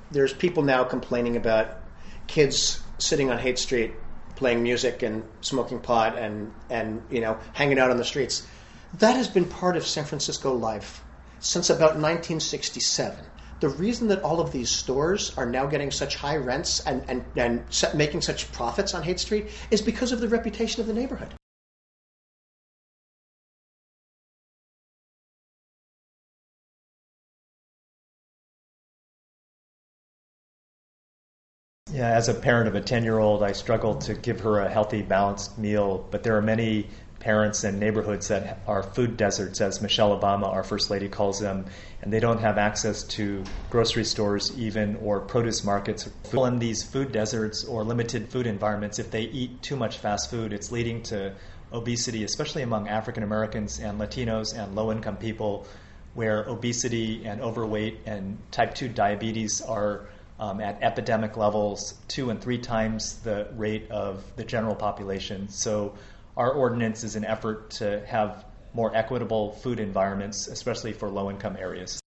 there's people now complaining about kids sitting on Haight Street playing music and smoking pot and hanging out on the streets. That has been part of San Francisco life since about 1967. The reason that all of these stores are now getting such high rents and making such profits on Haight Street is because of the reputation of the neighborhood. Yeah, as a parent of a 10-year-old, I struggle to give her a healthy, balanced meal, but there are many parents and neighborhoods that are food deserts, as Michelle Obama, our First Lady, calls them, and they don't have access to grocery stores even or produce markets. People in these food deserts or limited food environments, if they eat too much fast food, it's leading to obesity, especially among African Americans and Latinos and low-income people, where obesity and overweight and type 2 diabetes are at epidemic levels, 2 and 3 times the rate of the general population. So our ordinance is an effort to have more equitable food environments, especially for low-income areas.